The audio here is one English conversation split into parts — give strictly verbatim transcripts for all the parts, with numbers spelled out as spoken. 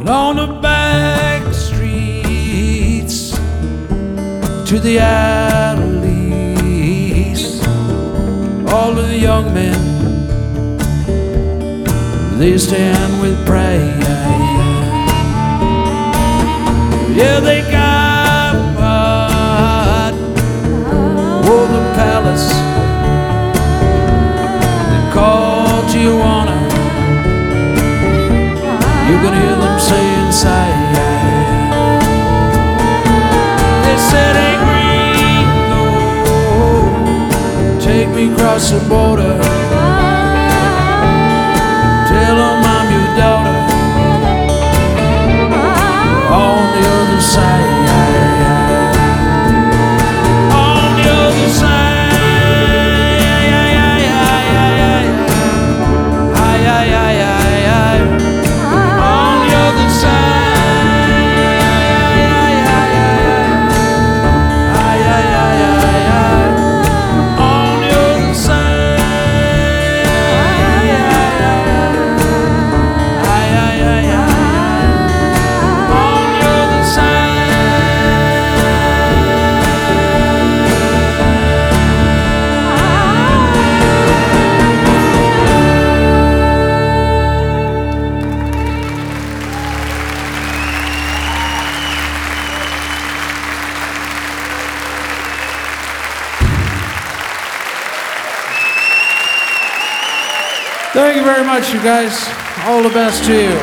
on the back streets to the alleys. All of the young men, they stand with pride. Yeah, they got what? Oh, the palace they call Tijuana. You can hear them say inside. They said, hey, gringo, take me across the border. Tell them I'm your daughter. On the other side. On the other side. Ay, ay, ay, ay. Thank you very much, you guys. All the best to you.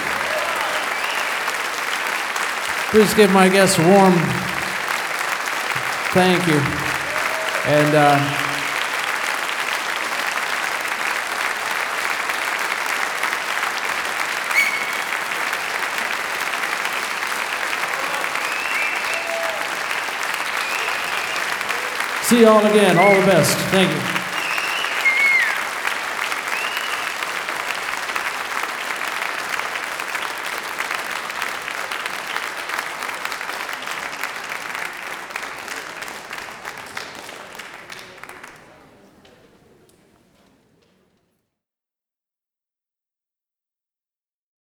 Please give my guests a warm thank you. And uh, see you all again. All the best. Thank you.